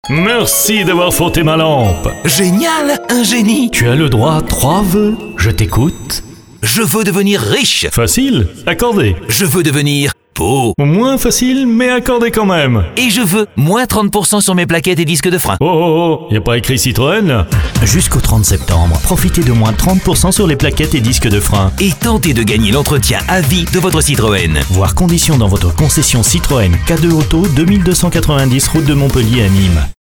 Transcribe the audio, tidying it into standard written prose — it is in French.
Merci d'avoir frotté ma lampe. Génial, un génie. Tu as le droit à 3 vœux. Je t'écoute. Je veux devenir riche. Facile, accordé. Je veux devenir beau. Moins facile, mais accordé quand même. Et je veux moins 30% sur mes plaquettes et disques de frein. Oh, y a pas écrit Citroën là? Jusqu'au 30 septembre, profitez de moins 30% sur les plaquettes et disques de frein. Et tentez de gagner l'entretien à vie de votre Citroën. Voir conditions dans votre concession Citroën K2 Auto, 2290 route de Montpellier à Nîmes.